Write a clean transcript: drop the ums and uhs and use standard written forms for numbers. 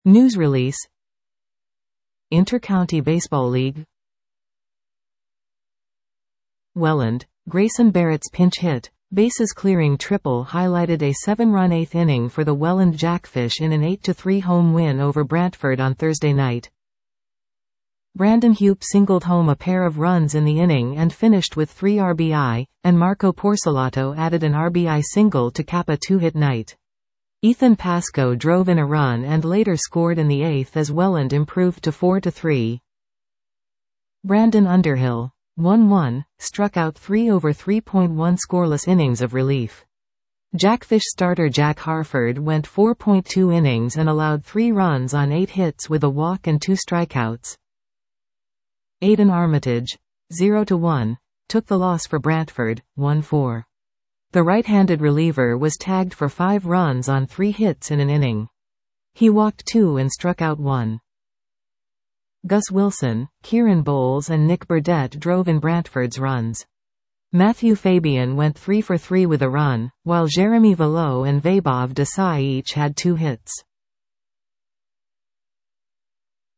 News release. Inter-County Baseball League. Welland. Grayson Barrett's pinch hit, bases-clearing triple highlighted a 7-run eighth inning for the Welland Jackfish in an 8-3 home win over Brantford on Thursday night. Brandon Hupe singled home a pair of runs in the inning and finished with 3 RBI, and Marco Porcelato added an RBI single to cap a 2-hit night. Ethan Pascoe drove in a run and later scored in the 8th as Welland improved to 4-3. Brandon Underhill. 1-1, struck out 3 over 3.1 scoreless innings of relief. Jackfish starter Jack Harford went 4.2 innings and allowed 3 runs on 8 hits with a walk and 2 strikeouts. Aidan Armitage. 0-1, took the loss for Brantford, 1-4. The right-handed reliever was tagged for 5 runs on 3 hits in an inning. He walked 2 and struck out 1. Gus Wilson, Kieran Bowles and Nick Burdett drove in Brantford's runs. Matthew Fabian went 3 for 3 with a run, while Jeremy Velo and Vaibhav Desai each had 2 hits.